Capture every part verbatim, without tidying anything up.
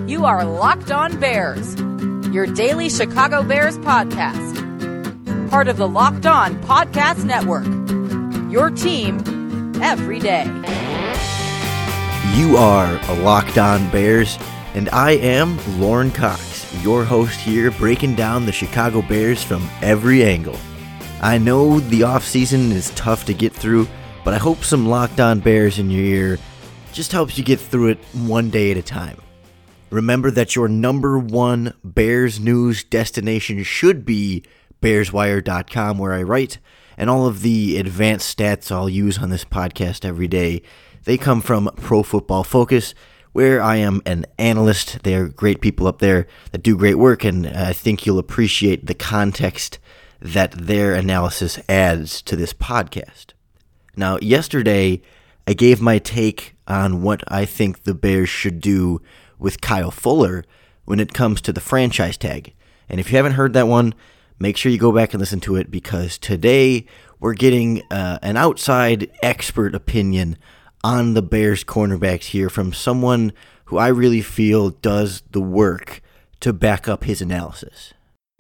You are Locked On Bears, your daily Chicago Bears podcast. Part of the Locked On Podcast Network, your team every day. You are a Locked On Bears, and I am Lauren Cox, your host here, breaking down the Chicago Bears from every angle. I know the offseason is tough to get through, but I hope some Locked On Bears in your ear just helps you get through it one day at a time. Remember that your number one Bears news destination should be bears wire dot com, where I write, and all of the advanced stats I'll use on this podcast every day, they come from Pro Football Focus, where I am an analyst. They're great people up there that do great work, and I think you'll appreciate the context that their analysis adds to this podcast. Now, yesterday, I gave my take on what I think the Bears should do with Kyle Fuller when it comes to the franchise tag. And if you haven't heard that one, make sure you go back and listen to it, because today we're getting uh, an outside expert opinion on the Bears cornerbacks here from someone who I really feel does the work to back up his analysis.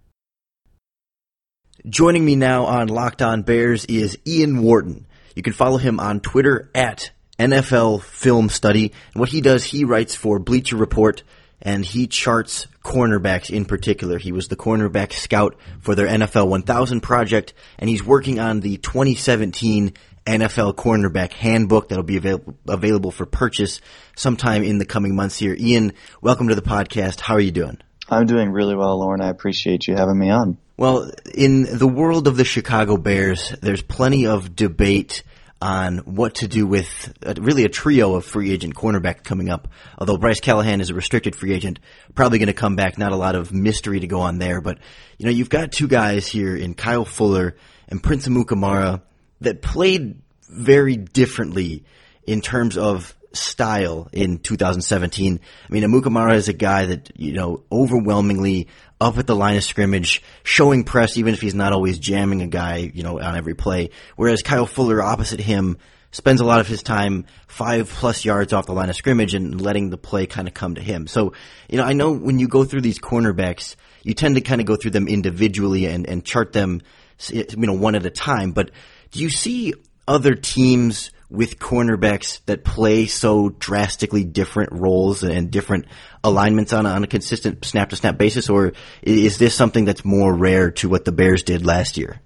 Joining me now on Locked On Bears is Ian Wharton. You can follow him on Twitter at N F L Film Study. And what he does, he writes for Bleacher Report, and he charts cornerbacks in particular. He was the cornerback scout for their N F L one thousand project, and he's working on the twenty seventeen N F L Cornerback Handbook that'll be avail- available for purchase sometime in the coming months here. Ian, welcome to the podcast. How are you doing? I'm doing really well, Lauren. I appreciate you having me on. Well, in the world of the Chicago Bears, there's plenty of debate on what to do with a, really a trio of free agent cornerback coming up. Although Bryce Callahan is a restricted free agent, probably going to come back. Not a lot of mystery to go on there. But, you know, you've got two guys here in Kyle Fuller and Prince Amukamara that played very differently in terms of style in two thousand seventeen. I mean, Amukamara is a guy that, you know, overwhelmingly up at the line of scrimmage, showing press even if he's not always jamming a guy, you know, on every play. Whereas Kyle Fuller, opposite him, spends a lot of his time five plus yards off the line of scrimmage and letting the play kind of come to him. So, you know, I know when you go through these cornerbacks, you tend to kind of go through them individually and, and chart them, you know, one at a time. But do you see other teams with cornerbacks that play so drastically different roles and different alignments on a, on a consistent snap-to-snap basis, or is this something that's more rare to what the Bears did last year?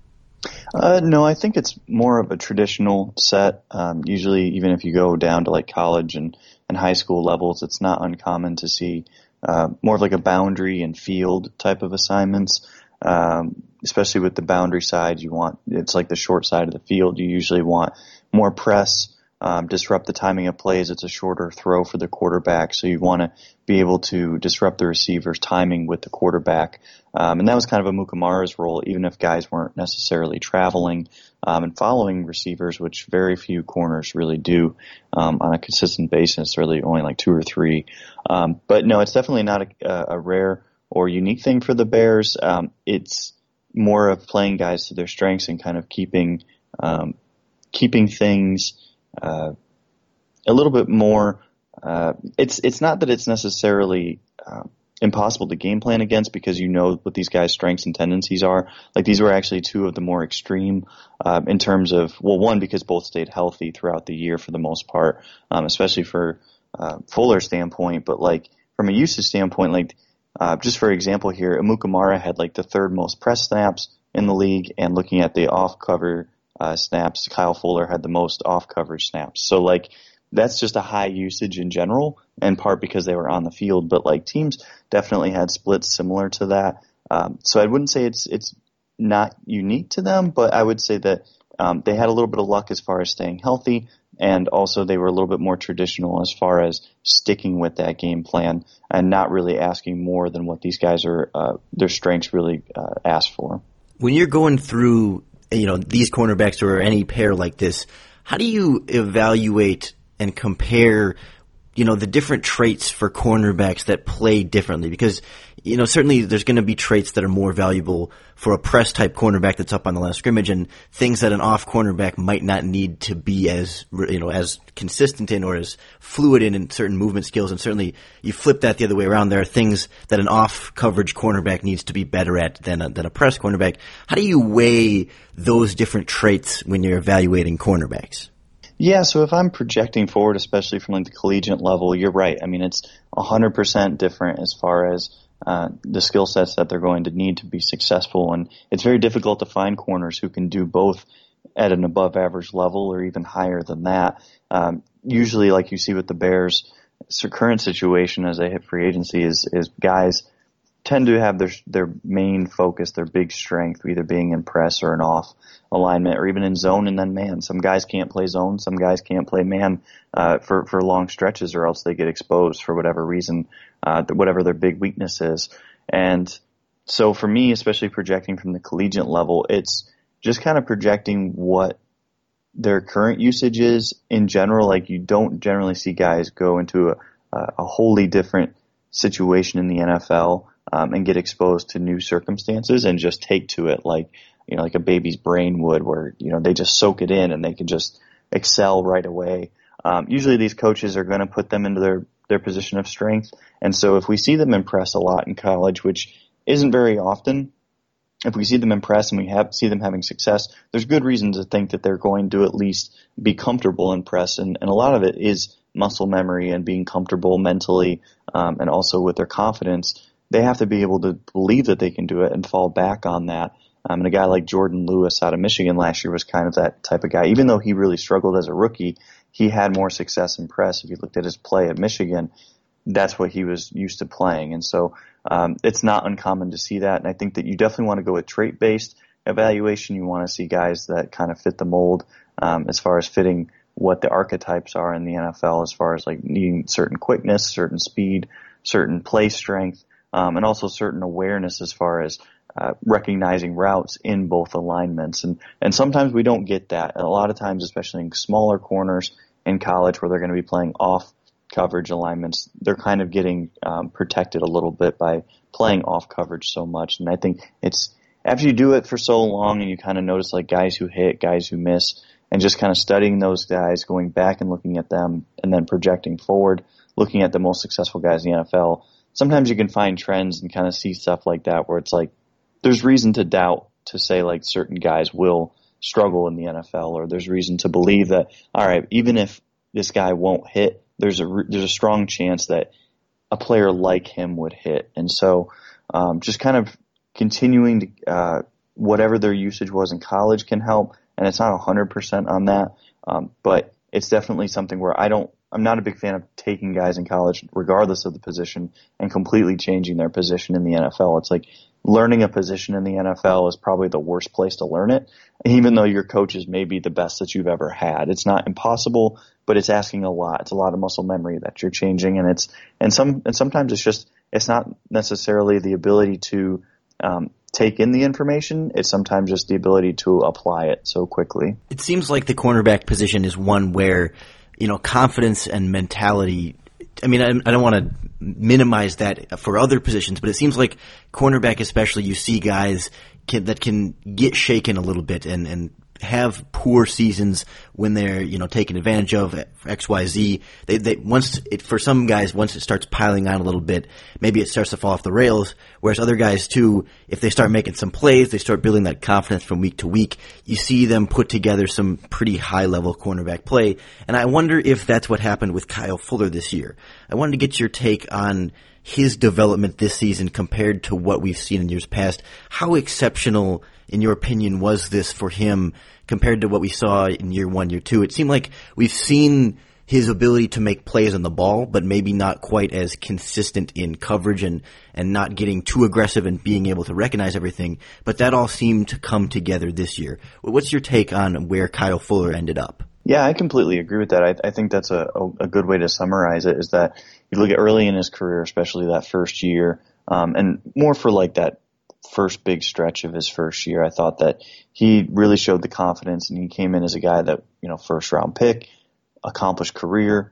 Uh, no, I think it's more of a traditional set. Um, usually, even if you go down to like college and, and high school levels, it's not uncommon to see uh, more of like a boundary and field type of assignments. Um, especially with the boundary side, you want, it's like the short side of the field. You usually want more press, um, disrupt the timing of plays. It's a shorter throw for the quarterback, so you want to be able to disrupt the receiver's timing with the quarterback. Um, and that was kind of Amukamara's role, even if guys weren't necessarily traveling um, and following receivers, which very few corners really do um, on a consistent basis, really only like two or three. Um, but no, it's definitely not a, a rare or unique thing for the Bears. Um, it's more of playing guys to their strengths and kind of keeping um, keeping things uh, a little bit more. Uh, it's it's not that it's necessarily uh, impossible to game plan against, because you know what these guys' strengths and tendencies are. Like, these were actually two of the more extreme uh, in terms of, well, one, because both stayed healthy throughout the year for the most part, um, especially for uh, Fuller's standpoint. But like from a usage standpoint, like uh, just for example here, Amukamara had like the third most press snaps in the league, and looking at the off cover uh, snaps, Kyle Fuller had the most off coverage snaps. So like, that's just a high usage in general, in part because they were on the field. But like, teams definitely had splits similar to that. Um, so I wouldn't say it's it's not unique to them, but I would say that um, they had a little bit of luck as far as staying healthy, and also they were a little bit more traditional as far as sticking with that game plan and not really asking more than what these guys are uh, their strengths really uh, ask for. When you're going through, you know, these cornerbacks or any pair like this, how do you evaluate and compare, you know, the different traits for cornerbacks that play differently, because, you know, certainly there's going to be traits that are more valuable for a press type cornerback that's up on the line of scrimmage, and things that an off cornerback might not need to be as, you know, as consistent in or as fluid in, in certain movement skills. And certainly you flip that the other way around. There are things that an off coverage cornerback needs to be better at than a, than a press cornerback. How do you weigh those different traits when you're evaluating cornerbacks? Yeah, so if I'm projecting forward, especially from like the collegiate level, you're right. I mean, it's one hundred percent different as far as uh, the skill sets that they're going to need to be successful. And it's very difficult to find corners who can do both at an above average level or even higher than that. Um, usually, like you see with the Bears' current situation as they hit free agency, is, is guys tend to have their their main focus, their big strength, either being in press or an off alignment, or even in zone and then man. Some guys can't play zone, some guys can't play man uh, for for long stretches, or else they get exposed for whatever reason, uh, whatever their big weakness is. And so for me, especially projecting from the collegiate level, it's just kind of projecting what their current usage is in general. Like, you don't generally see guys go into a, a wholly different situation in the N F L Um, and get exposed to new circumstances and just take to it like, you know, like a baby's brain would, where, you know, they just soak it in and they can just excel right away. Um, usually these coaches are going to put them into their, their position of strength. And so if we see them impress a lot in college, which isn't very often, if we see them impress and we have, see them having success, there's good reason to think that they're going to at least be comfortable in press. And, and a lot of it is muscle memory and being comfortable mentally, um, and also with their confidence. They have to be able to believe that they can do it and fall back on that. Um, and a guy like Jordan Lewis out of Michigan last year was kind of that type of guy. Even though he really struggled as a rookie, he had more success in press. If you looked at his play at Michigan, that's what he was used to playing. And so um, it's not uncommon to see that. And I think that you definitely want to go with trait-based evaluation. You want to see guys that kind of fit the mold um, as far as fitting what the archetypes are in the N F L, as far as like needing certain quickness, certain speed, certain play strength. Um, and also certain awareness as far as uh, recognizing routes in both alignments. And, and sometimes we don't get that. And a lot of times, especially in smaller corners in college where they're going to be playing off coverage alignments, they're kind of getting um, protected a little bit by playing off coverage so much. And I think it's after you do it for so long and you kind of notice like guys who hit, guys who miss, and just kind of studying those guys, going back and looking at them, and then projecting forward, looking at the most successful guys in the N F L, sometimes you can find trends and kind of see stuff like that where it's like there's reason to doubt, to say like certain guys will struggle in the N F L, or there's reason to believe that, all right, even if this guy won't hit, there's a there's a strong chance that a player like him would hit. And so um, just kind of continuing to uh, whatever their usage was in college can help, and it's not one hundred percent on that, um, but it's definitely something where I don't I'm not a big fan of taking guys in college, regardless of the position, and completely changing their position in the N F L. It's like learning a position in the N F L is probably the worst place to learn it, even though your coaches may be the best that you've ever had. It's not impossible, but it's asking a lot. It's a lot of muscle memory that you're changing, and it's and some and sometimes it's just it's not necessarily the ability to um, take in the information. It's sometimes just the ability to apply it so quickly. It seems like the cornerback position is one where, you know, confidence and mentality, I mean, I, I don't want to minimize that for other positions, but it seems like cornerback especially, you see guys can, that can get shaken a little bit and, and have poor seasons when they're, you know, taken advantage of X Y Z. They, they, once it, for some guys, once it starts piling on a little bit, maybe it starts to fall off the rails. Whereas other guys too, if they start making some plays, they start building that confidence from week to week. You see them put together some pretty high level cornerback play. And I wonder if that's what happened with Kyle Fuller this year. I wanted to get your take on his development this season compared to what we've seen in years past. How exceptional, in your opinion, was this for him compared to what we saw in year one, year two? It seemed like we've seen his ability to make plays on the ball, but maybe not quite as consistent in coverage and, and not getting too aggressive and being able to recognize everything. But that all seemed to come together this year. What's your take on where Kyle Fuller ended up? Yeah, I completely agree with that. I, I think that's a, a, a good way to summarize it, is that you look at early in his career, especially that first year, um, and more for like that first big stretch of his first year, I thought that he really showed the confidence, and he came in as a guy that, you know, first round pick, accomplished career,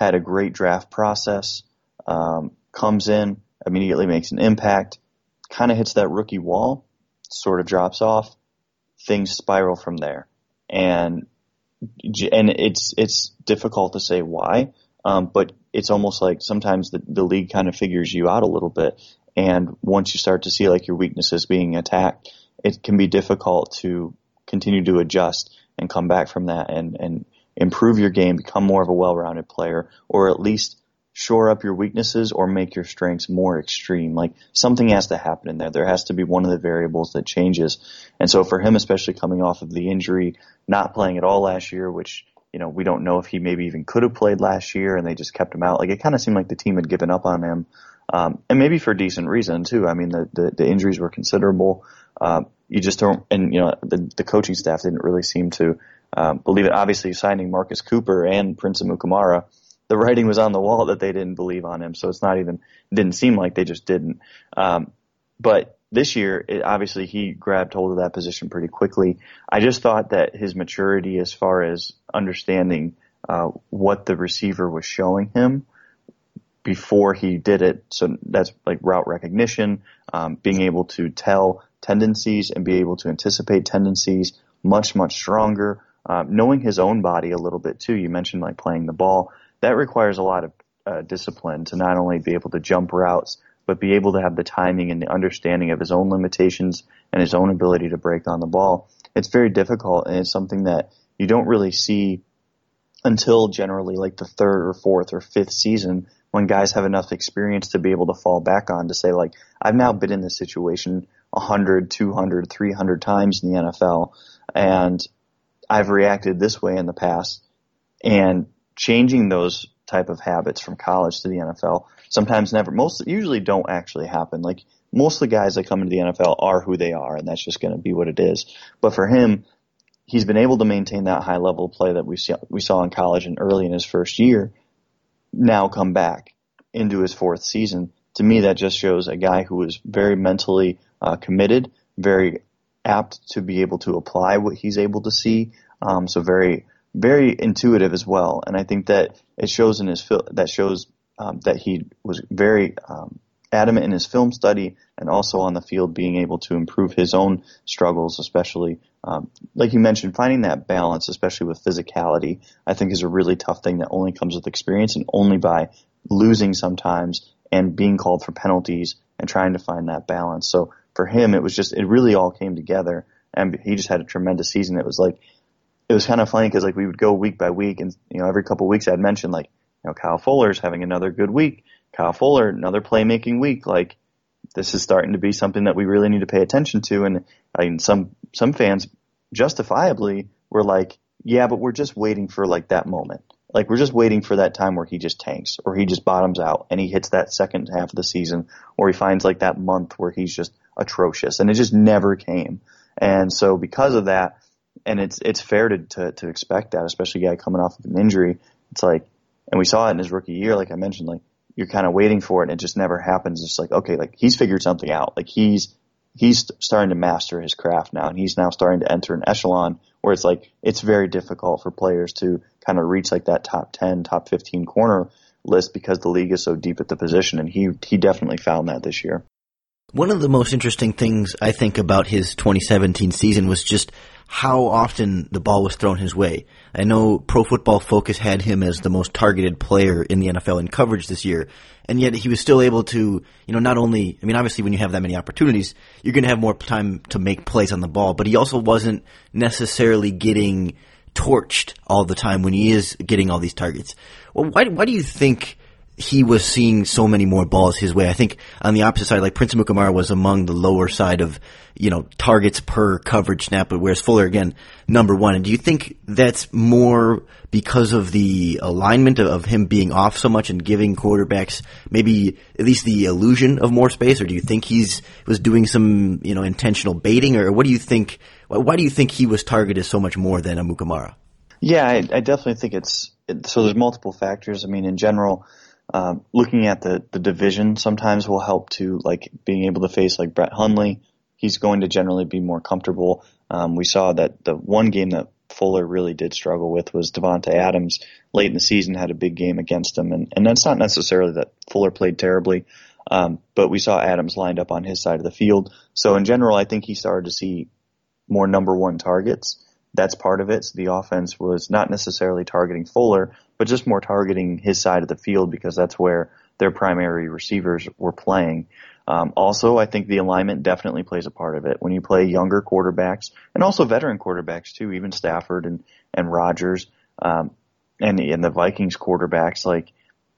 had a great draft process, um, comes in, immediately makes an impact, kind of hits that rookie wall, sort of drops off, things spiral from there. And and it's it's difficult to say why, um, but it's almost like sometimes the, the league kind of figures you out a little bit. And once you start to see like your weaknesses being attacked, it can be difficult to continue to adjust and come back from that and, and improve your game, become more of a well-rounded player, or at least shore up your weaknesses or make your strengths more extreme. Like something has to happen in there. There has to be one of the variables that changes. And so for him, especially coming off of the injury, not playing at all last year, which, you know, we don't know if he maybe even could have played last year and they just kept him out. Like it kind of seemed like the team had given up on him. Um, and maybe for decent reason too. I mean, the, the, the injuries were considerable. Um, you just don't, and you know, the, the coaching staff didn't really seem to, um, believe it. Obviously signing Marcus Cooper and Prince Amukamara, the writing was on the wall that they didn't believe on him. So it's not even, it didn't seem like they just didn't. Um, but this year, it, obviously he grabbed hold of that position pretty quickly. I just thought that his maturity as far as understanding, uh, what the receiver was showing him before he did it. So that's like route recognition, um, being able to tell tendencies and be able to anticipate tendencies much, much stronger. Uh, knowing his own body a little bit too. You mentioned like playing the ball. That requires a lot of uh, discipline to not only be able to jump routes, but be able to have the timing and the understanding of his own limitations and his own ability to break on the ball. It's very difficult, and it's something that you don't really see until generally like the third or fourth or fifth season, when guys have enough experience to be able to fall back on to say, like, I've now been in this situation one hundred, two hundred, three hundred times in the N F L, and I've reacted this way in the past. And changing those type of habits from college to the N F L sometimes never, most usually don't actually happen. Like most of the guys that come into the N F L are who they are, and that's just going to be what it is. But for him, he's been able to maintain that high level of play that we saw, we saw in college and early in his first year, now come back into his fourth season. To me, that just shows a guy who is very mentally uh, committed, very apt to be able to apply what he's able to see. Um, so very, very intuitive as well. And I think that it shows in his fil- that shows um, that he was very um, adamant in his film study and also on the field, being able to improve his own struggles, especially um, like you mentioned, finding that balance, especially with physicality, I think is a really tough thing that only comes with experience and only by losing sometimes and being called for penalties and trying to find that balance. So for him, it was just, it really all came together, and he just had a tremendous season. It was like, it was kind of funny because like we would go week by week, and you know every couple of weeks I'd mention like, you know, Kyle Fuller's having another good week. Kyle Fuller, another playmaking week. Like this is starting to be something that we really need to pay attention to. And I mean, some some fans justifiably were like, yeah, but we're just waiting for like that moment. Like we're just waiting for that time where he just tanks or he just bottoms out and he hits that second half of the season, or he finds like that month where he's just atrocious, and it just never came. And so because of that, and it's it's fair to, to to expect that, especially a guy coming off of an injury. It's like, and we saw it in his rookie year, like I mentioned, like you're kind of waiting for it and it just never happens. It's like, okay, like he's figured something out. Like he's he's starting to master his craft now, and he's now starting to enter an echelon where it's like it's very difficult for players to kind of reach like that top ten, top fifteen corner list because the league is so deep at the position, and he he definitely found that this year. One of the most interesting things I think about his twenty seventeen season was just how often the ball was thrown his way. I know Pro Football Focus had him as the most targeted player in the N F L in coverage this year, and yet he was still able to, you know, not only, I mean, obviously when you have that many opportunities, you're going to have more time to make plays on the ball, but he also wasn't necessarily getting torched all the time when he is getting all these targets. Well, why, why do you think he was seeing so many more balls his way? I think on the opposite side, like Prince Amukamara was among the lower side of, you know, targets per coverage snap, but whereas Fuller, again, number one. And do you think that's more because of the alignment of, of him being off so much and giving quarterbacks maybe at least the illusion of more space? Or do you think he's was doing some, you know, intentional baiting? Or what do you think, why do you think he was targeted so much more than Amukamara? Yeah, I, I definitely think it's, it, so there's multiple factors. I mean, in general, Um, looking at the, the division sometimes will help to, like, being able to face like Brett Hundley. He's going to generally be more comfortable. Um, we saw that the one game that Fuller really did struggle with was Devontae Adams. Late in the season had a big game against him, and, and that's not necessarily that Fuller played terribly, um, but we saw Adams lined up on his side of the field. So in general, I think he started to see more number one targets. That's part of it. So the offense was not necessarily targeting Fuller, but just more targeting his side of the field because that's where their primary receivers were playing. Um, also, I think the alignment definitely plays a part of it. When you play younger quarterbacks, and also veteran quarterbacks too, even Stafford and, and Rodgers, um, and, and the Vikings quarterbacks, like,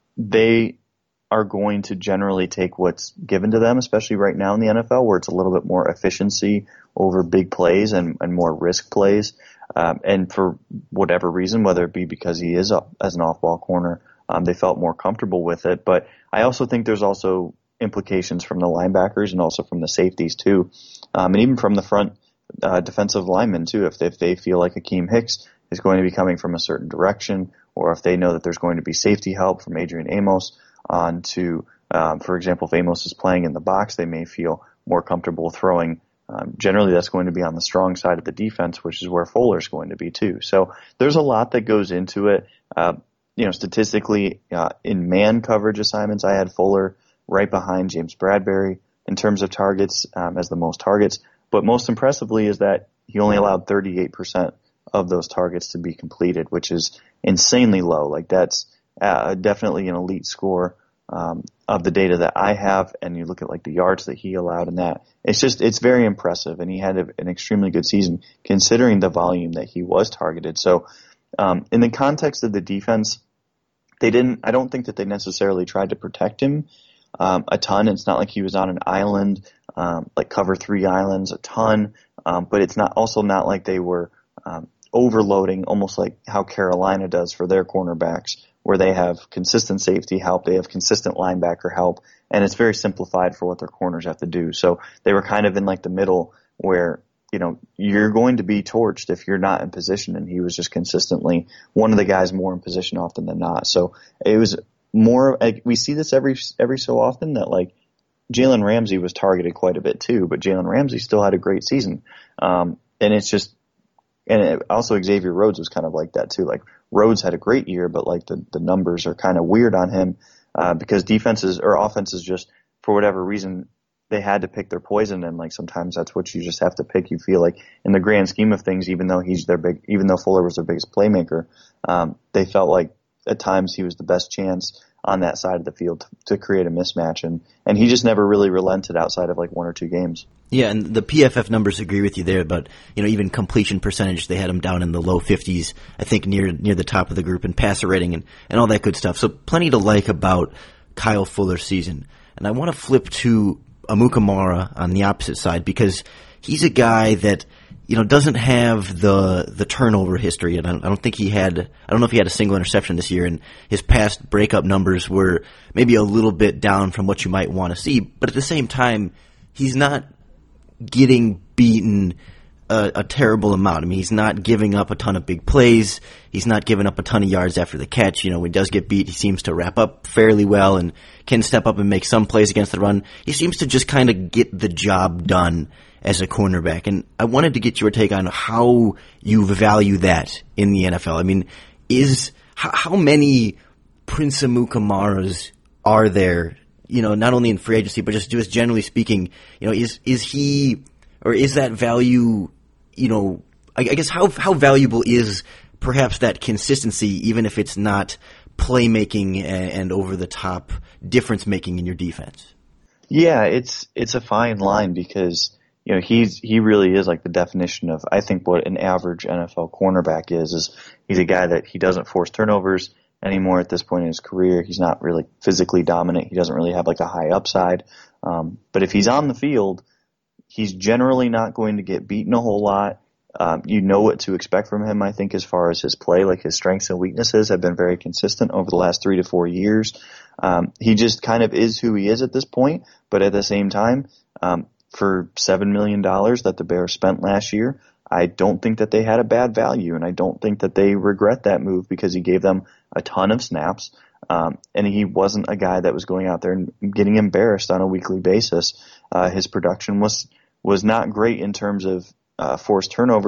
they are going to generally take what's given to them, especially right now in the N F L where it's a little bit more efficiency over big plays and, and more risk plays. Um, and for whatever reason, whether it be because he is a, as an off-ball corner, um, they felt more comfortable with it. But I also think there's also implications from the linebackers and also from the safeties too, um, and even from the front uh, defensive linemen too. If they, if they feel like Akeem Hicks is going to be coming from a certain direction, or if they know that there's going to be safety help from Adrian Amos on to, um, for example, if Amos is playing in the box, they may feel more comfortable throwing. Um, generally, that's going to be on the strong side of the defense, which is where Fuller's going to be too. So there's a lot that goes into it. Uh, you know, statistically, uh, in man coverage assignments, I had Fuller right behind James Bradbury in terms of targets, um, as the most targets. But most impressively is that he only allowed thirty-eight percent of those targets to be completed, which is insanely low. Like, that's uh, definitely an elite score um, of the data that I have. And you look at like the yards that he allowed in that. It's just, it's very impressive. And he had a, an extremely good season considering the volume that he was targeted. So um, in the context of the defense, they didn't, I don't think that they necessarily tried to protect him Um, a ton. It's not like he was on an island, um, like cover three islands a ton, um, but it's not also not like they were um, overloading, almost like how Carolina does for their cornerbacks, where they have consistent safety help, they have consistent linebacker help, and it's very simplified for what their corners have to do. So they were kind of in like the middle where, you know, you're going to be torched if you're not in position, and he was just consistently one of the guys more in position often than not. So it was more, like, we see this every every so often that like Jalen Ramsey was targeted quite a bit too, but Jalen Ramsey still had a great season. Um, and it's just, and it, also Xavier Rhodes was kind of like that too. Like Rhodes had a great year, but like the, the numbers are kind of weird on him, uh, because defenses or offenses just, for whatever reason, they had to pick their poison. And like sometimes that's what you just have to pick. You feel like in the grand scheme of things, even though he's their big, even though Fuller was their biggest playmaker, um, they felt like at times he was the best chance on that side of the field to, to create a mismatch. And, and he just never really relented outside of like one or two games. Yeah, and the P F F numbers agree with you there, but, you know, even completion percentage, they had him down in the low fifties, I think near near the top of the group, and passer rating and, and all that good stuff. So plenty to like about Kyle Fuller's season. And I want to flip to Amukamara on the opposite side, because he's a guy that, you know, doesn't have the the turnover history, and I don't, I don't think he had, I don't know if he had a single interception this year, and his past breakup numbers were maybe a little bit down from what you might want to see, but at the same time, he's not getting beaten a, a terrible amount. I mean, he's not giving up a ton of big plays, he's not giving up a ton of yards after the catch. You know, when he does get beat, he seems to wrap up fairly well and can step up and make some plays against the run. He seems to just kind of get the job done as a cornerback. And I wanted to get your take on how you value that in the N F L. I mean, is how, how many Prince Amukamaras are there, you know, not only in free agency, but just, just generally speaking, you know, is is he, or is that value, you know, I, I guess how how valuable is perhaps that consistency, even if it's not playmaking and, and over-the-top difference-making in your defense? Yeah, it's it's a fine line because, you know, he's he really is like the definition of, I think, what an average N F L cornerback is. Is he's a guy that he doesn't force turnovers anymore at this point in his career. He's not really physically dominant. He doesn't really have like a high upside. Um, but if he's on the field, he's generally not going to get beaten a whole lot. Um, you know what to expect from him, I think, as far as his play. Like his strengths and weaknesses have been very consistent over the last three to four years. Um, he just kind of is who he is at this point. But at the same time, um, for seven million dollars that the Bears spent last year, I don't think that they had a bad value, and I don't think that they regret that move because he gave them a ton of snaps, um, and he wasn't a guy that was going out there and getting embarrassed on a weekly basis. Uh, his production was was not great in terms of uh, forced turnovers.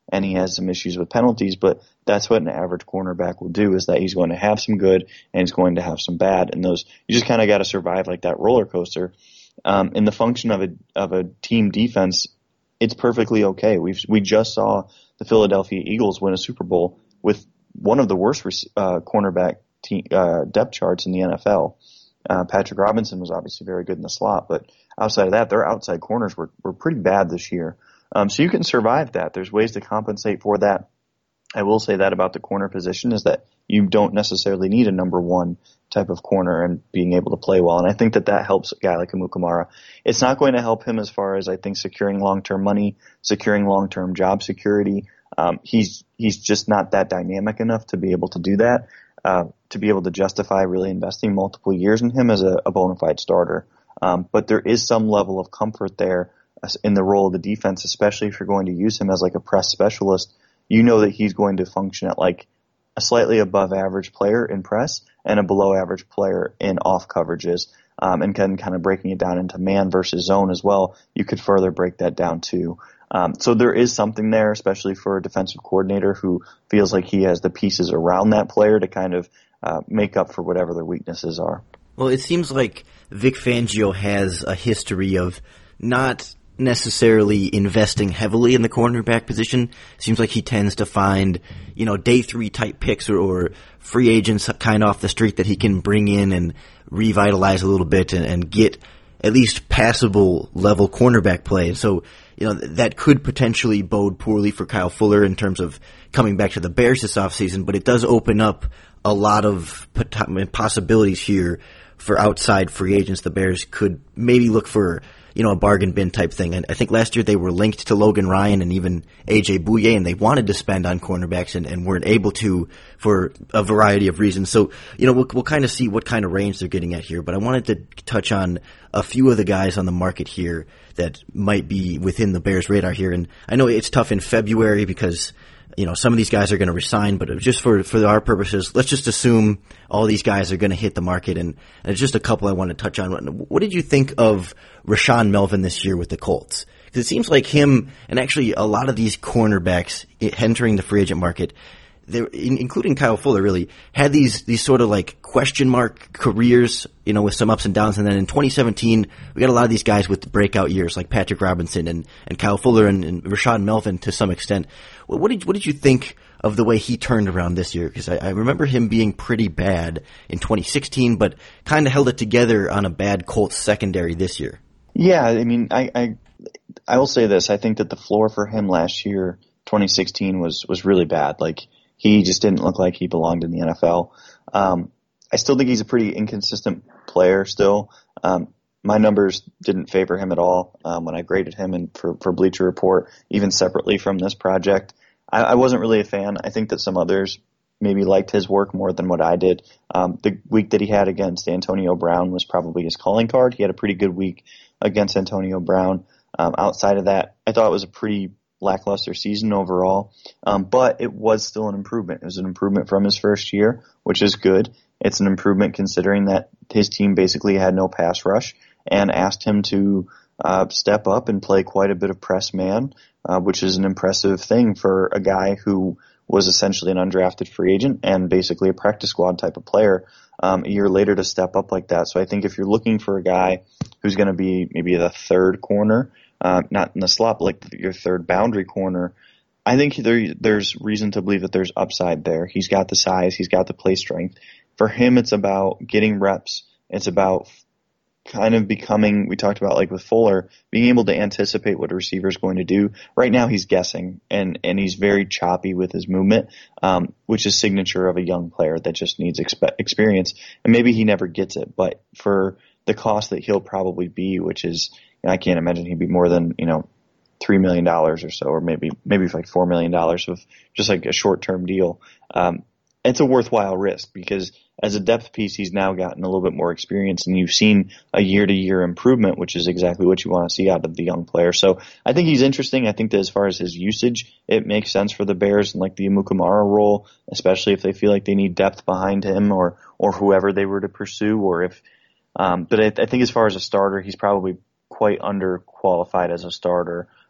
and he has some issues with penalties, but that's what an average cornerback will do, is that he's going to have some good and he's going to have some bad, and those, you just kind of got to survive like that roller coaster. Um, in the function of a, of a team defense, it's perfectly okay. We've, we just saw the Philadelphia Eagles win a Super Bowl with one of the worst uh, cornerback team, uh, depth charts in the N F L. Uh, Patrick Robinson was obviously very good in the slot, but outside of that, their outside corners were, were pretty bad this year. Um, so you can survive that. There's ways to compensate for that. I will say that about the corner position, is that you don't necessarily need a number one type of corner and being able to play well. And I think that that helps a guy like Amukamara. It's not going to help him as far as, I think, securing long-term money, securing long-term job security. Um, he's, he's just not that dynamic enough to be able to do that, uh, to be able to justify really investing multiple years in him as a, a bona fide starter. Um, but there is some level of comfort there in the role of the defense, especially if you're going to use him as like a press specialist. You know that he's going to function at like a slightly above average player in press and a below average player in off coverages. Um, and can kind of breaking it down into man versus zone as well, you could further break that down too. Um, so there is something there, especially for a defensive coordinator who feels like he has the pieces around that player to kind of uh, make up for whatever their weaknesses are. Well, it seems like Vic Fangio has a history of not necessarily investing heavily in the cornerback position. Seems like he tends to find, you know, day three type picks or, or free agents kind of off the street that he can bring in and revitalize a little bit and, and get at least passable level cornerback play. So, you know, that could potentially bode poorly for Kyle Fuller in terms of coming back to the Bears this offseason, but it does open up a lot of possibilities here for outside free agents. The Bears could maybe look for, you know, a bargain bin type thing. And I think last year they were linked to Logan Ryan and even A J Bouye, and they wanted to spend on cornerbacks and, and weren't able to for a variety of reasons. So, you know, we'll, we'll kind of see what kind of range they're getting at here. But I wanted to touch on a few of the guys on the market here that might be within the Bears' radar here. And I know it's tough in February because, you know, some of these guys are going to resign, but just for, for our purposes, let's just assume all these guys are going to hit the market. And, and it's just a couple I want to touch on. What did you think of Rashaan Melvin this year with the Colts? Because it seems like him, and actually a lot of these cornerbacks entering the free agent market, they, including Kyle Fuller, really had these these sort of like question mark careers, you know, with some ups and downs. And then in twenty seventeen, we got a lot of these guys with the breakout years, like Patrick Robinson and, and Kyle Fuller and, and Rashaan Melvin to some extent. What, what did what did you think of the way he turned around this year? Because I, I remember him being pretty bad in twenty sixteen, but kind of held it together on a bad Colts secondary this year. Yeah, I mean, I, I I will say this: I think that the floor for him last year, twenty sixteen, was was really bad. Like, he just didn't look like he belonged in the N F L. Um, I still think he's a pretty inconsistent player still. Um, my numbers didn't favor him at all um, when I graded him and for, for Bleacher Report, even separately from this project. I, I wasn't really a fan. I think that some others maybe liked his work more than what I did. Um, the week that he had against Antonio Brown was probably his calling card. He had a pretty good week against Antonio Brown. Um, outside of that, I thought it was a pretty lackluster season overall, um, but it was still an improvement. It was an improvement from his first year, which is good. It's an improvement considering that his team basically had no pass rush and asked him to uh, step up and play quite a bit of press man, uh, which is an impressive thing for a guy who was essentially an undrafted free agent and basically a practice squad type of player um, a year later to step up like that. So I think if you're looking for a guy who's going to be maybe the third corner, Uh, not in the slot, but like your third boundary corner, I think there, there's reason to believe that there's upside there. He's got the size. He's got the play strength. For him, it's about getting reps. It's about kind of becoming, we talked about like with Fuller, being able to anticipate what a receiver is going to do. Right now he's guessing, and, and he's very choppy with his movement, um, which is signature of a young player that just needs expe- experience. And maybe he never gets it, but for the cost that he'll probably be, which is, I can't imagine he'd be more than, you know, three million dollars or so, or maybe maybe like four million dollars of just like a short-term deal. Um, it's a worthwhile risk because as a depth piece, he's now gotten a little bit more experience, and you've seen a year-to-year improvement, which is exactly what you want to see out of the young player. So I think he's interesting. I think that as far as his usage, it makes sense for the Bears and like the Amukamara role, especially if they feel like they need depth behind him or or whoever they were to pursue, or if. Um, but I, I think as far as a starter, he's probably quite underqualified as a starter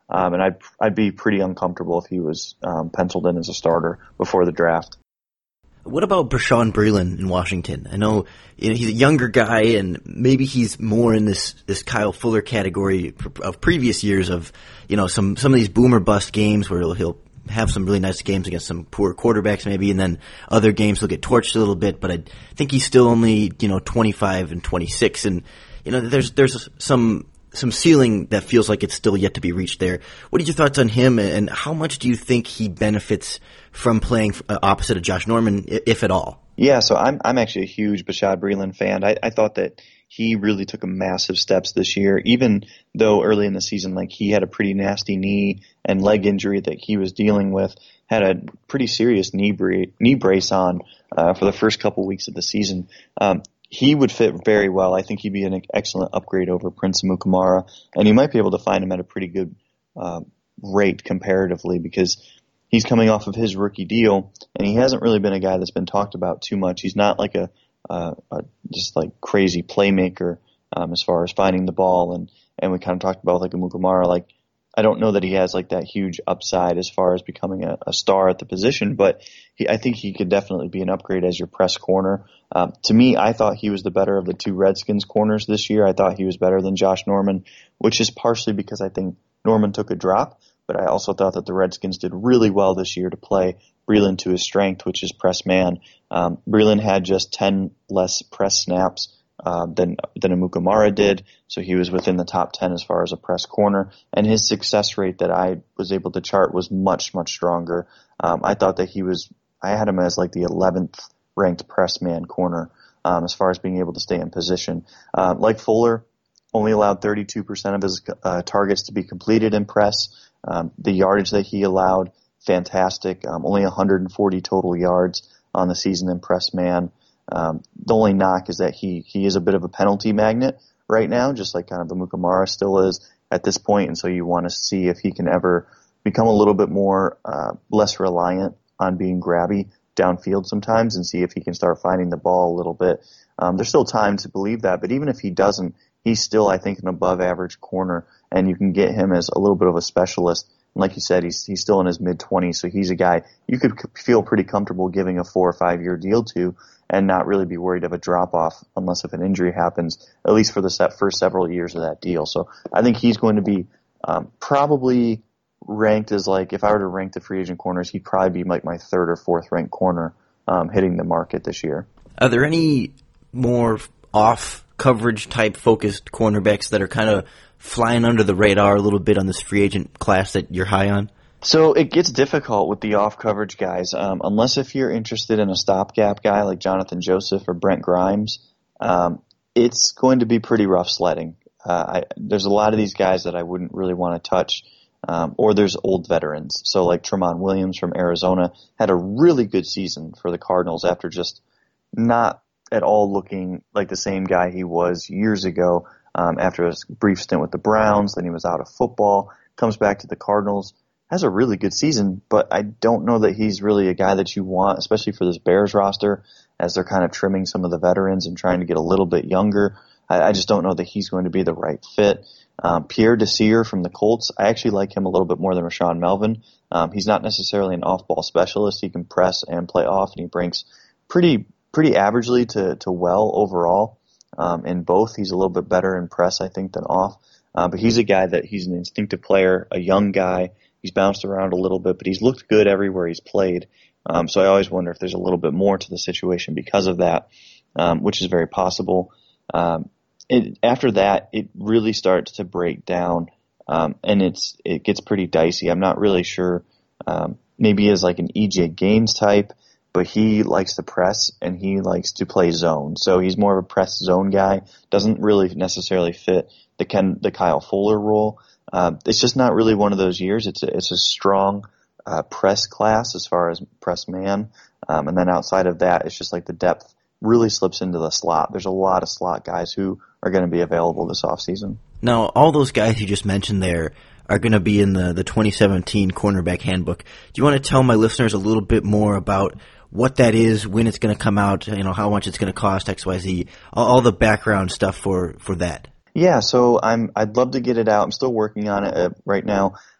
Um, and I'd, I'd be pretty uncomfortable if he was um, penciled in as a starter before the draft. What about Bashaud Breeland in Washington? I know, you know he's a younger guy, and maybe he's more in this, this Kyle Fuller category of previous years of, you know, some, some of these boomer bust games where he'll, he'll have some really nice games against some poor quarterbacks maybe, and then other games he'll get torched a little bit, but I think he's still only, you know, twenty-five and twenty-six, and, you know, there's, there's some, some ceiling that feels like it's still yet to be reached there. What are your thoughts on him, and how much do you think he benefits from playing opposite of Josh Norman, if at all? Yeah, so I'm I'm actually a huge Bashaud Breeland fan. I, I thought that he really took a massive steps this year, even though early in the season, like he had a pretty nasty knee and leg injury that he was dealing with, had a pretty serious knee brace, knee brace on uh, for the first couple weeks of the season. Um, he would fit very well. I think he'd be an excellent upgrade over Prince Amukamara, and you might be able to find him at a pretty good uh, rate comparatively because he's coming off of his rookie deal, and he hasn't really been a guy that's been talked about too much. He's not like a, uh, a just like crazy playmaker um, as far as finding the ball, and, and we kind of talked about like a Mukamara. Like I don't know that he has like that huge upside as far as becoming a, a star at the position, but he, I think he could definitely be an upgrade as your press corner. Um, to me, I thought he was the better of the two Redskins corners this year. I thought he was better than Josh Norman, which is partially because I think Norman took a drop. But I also thought that the Redskins did really well this year to play Breeland to his strength, which is press man. Um, Breeland had just ten less press snaps uh, than than Amukamara did, so he was within the top ten as far as a press corner. And his success rate that I was able to chart was much, much stronger. Um, I thought that he was, I had him as like the eleventh ranked press man corner um, as far as being able to stay in position. Uh, like Fuller, only allowed thirty-two percent of his uh, targets to be completed in press. Um, the yardage that he allowed, fantastic. Um, only one hundred forty total yards on the season in press man. Um, the only knock is that he, he is a bit of a penalty magnet right now, just like kind of Amukamara still is at this point. And so you want to see if he can ever become a little bit more, uh, less reliant on being grabby downfield sometimes and see if he can start finding the ball a little bit. Um, there's still time to believe that, but even if he doesn't, he's still, I think, an above average corner, and you can get him as a little bit of a specialist. And like you said, he's he's still in his mid twenties, so he's a guy you could feel pretty comfortable giving a four or five year deal to and not really be worried of a drop off unless if an injury happens, at least for the set first several years of that deal. So I think he's going to be um, probably ranked as like, if I were to rank the free agent corners, he'd probably be like my third or fourth ranked corner um, hitting the market this year. Are there any more off coverage type focused cornerbacks that are kind of flying under the radar a little bit on this free agent class that you're high on? So it gets difficult with the off coverage guys, um, unless if you're interested in a stopgap guy like Jonathan Joseph or Brent Grimes. Um, it's going to be pretty rough sledding. Uh, I, there's a lot of these guys that I wouldn't really want to touch, um, or there's old veterans. So like Tramon Williams from Arizona had a really good season for the Cardinals after just not at all looking like the same guy he was years ago. Um, after a brief stint with the Browns, then he was out of football, comes back to the Cardinals, has a really good season, but I don't know that he's really a guy that you want, especially for this Bears roster, as they're kind of trimming some of the veterans and trying to get a little bit younger. I, I just don't know that he's going to be the right fit. Um, Pierre Desir from the Colts, I actually like him a little bit more than Rashaan Melvin. Um, he's not necessarily an off-ball specialist. He can press and play off, and he brings pretty pretty averagely to, to well overall. Um, in both, he's a little bit better in press, I think, than off. Uh, but he's a guy that he's an instinctive player, a young guy. He's bounced around a little bit, but he's looked good everywhere he's played. Um, so I always wonder if there's a little bit more to the situation because of that, um, which is very possible. Um, it, after that, it really starts to break down, um, and it's it gets pretty dicey. I'm not really sure. Um, maybe as like an E J Gaines type, but he likes to press and he likes to play zone. So he's more of a press zone guy. Doesn't really necessarily fit the Ken, the Kyle Fuller role. Uh, it's just not really one of those years. It's a, it's a strong uh, press class as far as press man. Um, and then outside of that, it's just like the depth really slips into the slot. There's a lot of slot guys who are going to be available this offseason. Now, all those guys you just mentioned there are going to be in the, the twenty seventeen Cornerback Handbook. Do you want to tell my listeners a little bit more about what that is, when it's going to come out, you know, how much it's going to cost, X Y Z, all, all the background stuff for, for that? Yeah, so I'm, I'd love to get it out. I'm still working on it uh, right now.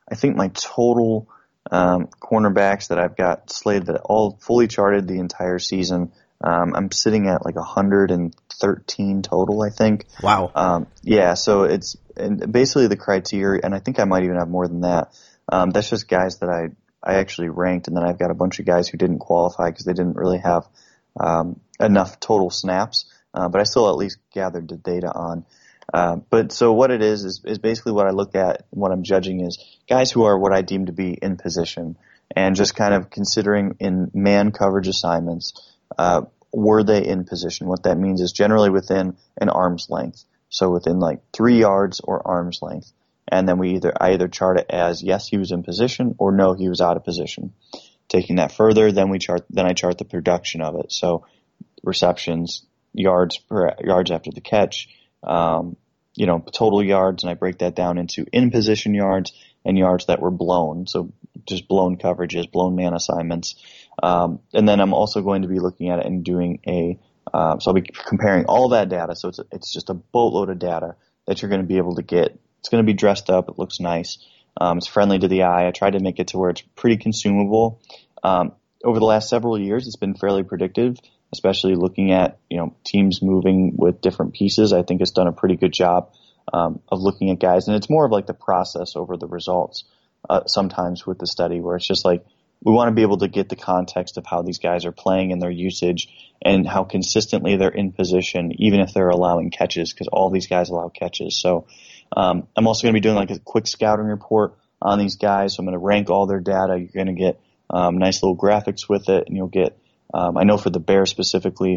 I think my total um, cornerbacks that I've got slated that all fully charted the entire season, um, I'm sitting at like one hundred thirteen total, I think. Wow. Um, yeah, so it's and basically the criteria, and I think I might even have more than that. Um, that's just guys that I, I actually ranked, and then I've got a bunch of guys who didn't qualify because they didn't really have um, enough total snaps, uh, but I still at least gathered the data on. Uh, but so what it is, is is basically what I look at, what I'm judging is guys who are what I deem to be in position, and just kind of considering in man coverage assignments, uh, were they in position? What that means is generally within an arm's length, so within like three yards or arm's length. And then we either I either chart it as yes, he was in position, or no, he was out of position. Taking that further, then we chart then I chart the production of it. So receptions, yards per yards after the catch, um, you know, total yards, and I break that down into in position yards and yards that were blown. So just blown coverages, blown man assignments. Um, and then I'm also going to be looking at it and doing a uh, so I'll be comparing all that data. So it's it's just a boatload of data that you're going to be able to get. It's going to be dressed up. It looks nice. Um, it's friendly to the eye. I tried to make it to where it's pretty consumable. Um, over the last several years, it's been fairly predictive, especially looking at, you know, teams moving with different pieces. I think it's done a pretty good job um, of looking at guys. And it's more of like the process over the results uh, sometimes with the study, where it's just like we want to be able to get the context of how these guys are playing and their usage and how consistently they're in position, even if they're allowing catches, because all these guys allow catches. So Um, I'm also going to be doing like a quick scouting report on these guys. So I'm going to rank all their data. You're going to get um, nice little graphics with it, and you'll get. Um, I know for the Bears specifically,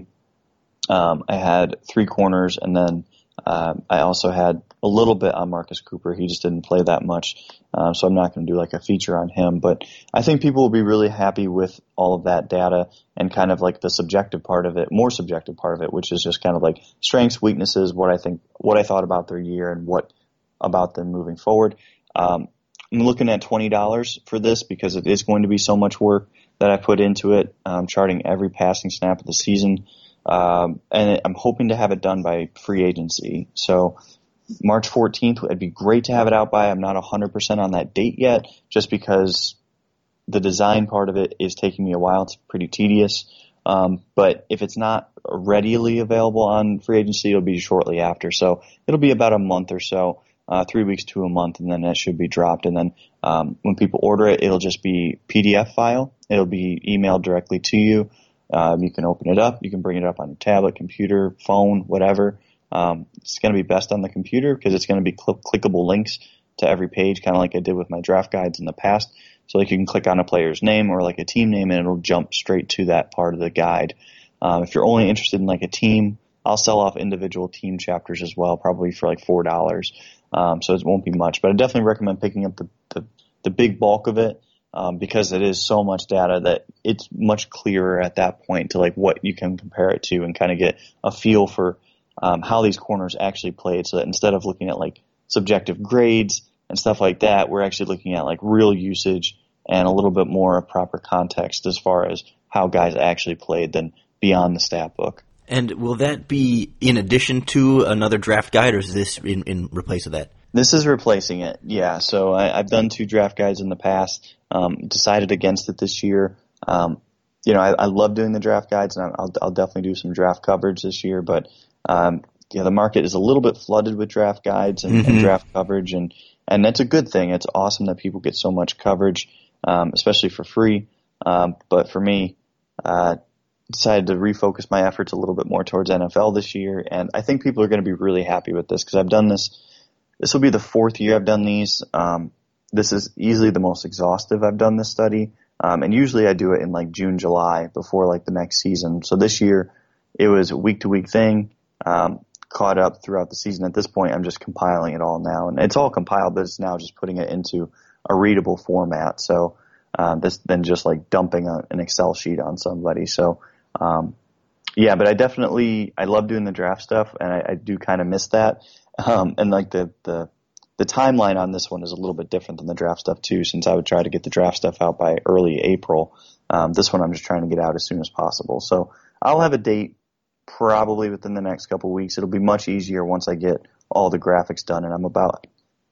um, I had three corners, and then um, I also had a little bit on Marcus Cooper. He just didn't play that much, um, so I'm not going to do like a feature on him. But I think people will be really happy with all of that data and kind of like the subjective part of it, more subjective part of it, which is just kind of like strengths, weaknesses, what I think, what I thought about their year, and what about them moving forward. Um, I'm looking at twenty dollars for this because it is going to be so much work that I put into it, um, charting every passing snap of the season. Um, and it, I'm hoping to have it done by free agency. So March fourteenth, it'd be great to have it out by. I'm not one hundred percent on that date yet, just because the design part of it is taking me a while. It's pretty tedious. Um, but if it's not readily available on free agency, it'll be shortly after. So it'll be about a month or so. Uh, three weeks to a month, and then it should be dropped. And then um, when people order it, it'll just be P D F file. It'll be emailed directly to you. Um, you can open it up. You can bring it up on your tablet, computer, phone, whatever. Um, it's going to be best on the computer because it's going to be cl- clickable links to every page, kind of like I did with my draft guides in the past. So like you can click on a player's name or like a team name, and it'll jump straight to that part of the guide. Um, if you're only interested in like a team, I'll sell off individual team chapters as well, probably for like four dollars. Um, so it won't be much, but I definitely recommend picking up the, the, the big bulk of it, um, because it is so much data that it's much clearer at that point to like what you can compare it to and kind of get a feel for, um, how these corners actually played, so that instead of looking at like subjective grades and stuff like that, we're actually looking at like real usage and a little bit more proper context as far as how guys actually played than beyond the stat book. And will that be in addition to another draft guide, or is this in, in replace of that? This is replacing it, yeah. So I, I've done two draft guides in the past, um, decided against it this year. Um, you know, I, I love doing the draft guides, and I'll, I'll definitely do some draft coverage this year, but um, yeah, the market is a little bit flooded with draft guides and, mm-hmm. and draft coverage, and, and that's a good thing. It's awesome that people get so much coverage, um, especially for free. Um, but for me, uh, decided to refocus my efforts a little bit more towards N F L this year, and I think people are going to be really happy with this because I've done this. This will be the fourth year I've done these. Um, this is easily the most exhaustive I've done this study, um, and usually I do it in like June, July before like the next season. So this year it was a week to week thing, um, caught up throughout the season. At this point, I'm just compiling it all now, and it's all compiled, but it's now just putting it into a readable format. So uh, this then just like dumping a, an Excel sheet on somebody. So Um, yeah, but I definitely, I love doing the draft stuff, and I, I do kind of miss that. Um, and like the, the, the timeline on this one is a little bit different than the draft stuff too, since I would try to get the draft stuff out by early April. Um, this one I'm just trying to get out as soon as possible. So I'll have a date probably within the next couple of weeks. It'll be much easier once I get all the graphics done, and I'm about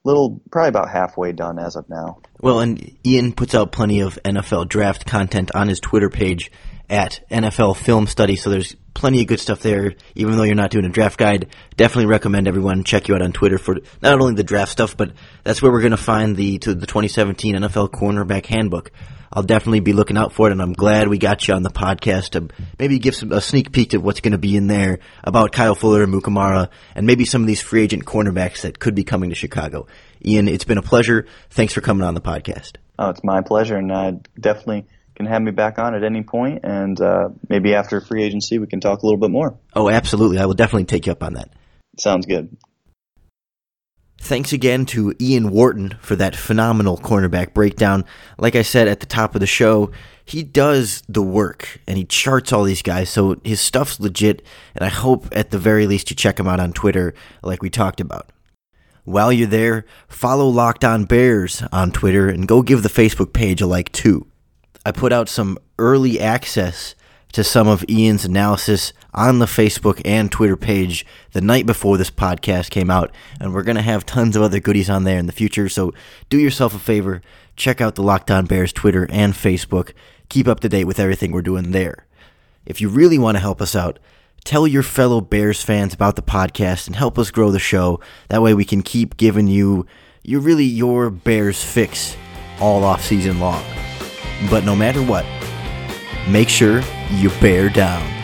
little, probably about halfway done as of now. Well, and Ian puts out plenty of N F L draft content on his Twitter page at N F L Film Study, so there's plenty of good stuff there. Even though you're not doing a draft guide, definitely recommend everyone check you out on Twitter for not only the draft stuff, but that's where we're going to find the to the twenty seventeen N F L Cornerback Handbook. I'll definitely be looking out for it, and I'm glad we got you on the podcast to maybe give some, a sneak peek of what's going to be in there about Kyle Fuller and Mukamara, and maybe some of these free agent cornerbacks that could be coming to Chicago. Ian, it's been a pleasure. Thanks for coming on the podcast. Oh, it's my pleasure, and I definitely can have me back on at any point, and uh, maybe after free agency we can talk a little bit more. Oh, absolutely. I will definitely take you up on that. Sounds good. Thanks again to Ian Wharton for that phenomenal cornerback breakdown. Like I said at the top of the show, he does the work, and he charts all these guys, so his stuff's legit, and I hope at the very least you check him out on Twitter like we talked about. While you're there, follow Locked On Bears on Twitter, and go give the Facebook page a like too. I put out some early access to some of Ian's analysis on the Facebook and Twitter page the night before this podcast came out, and we're going to have tons of other goodies on there in the future, so do yourself a favor, check out the Locked On Bears Twitter and Facebook, keep up to date with everything we're doing there. If you really want to help us out, tell your fellow Bears fans about the podcast and help us grow the show. That way we can keep giving you, you really your Bears fix all off season long. But no matter what, make sure you bear down.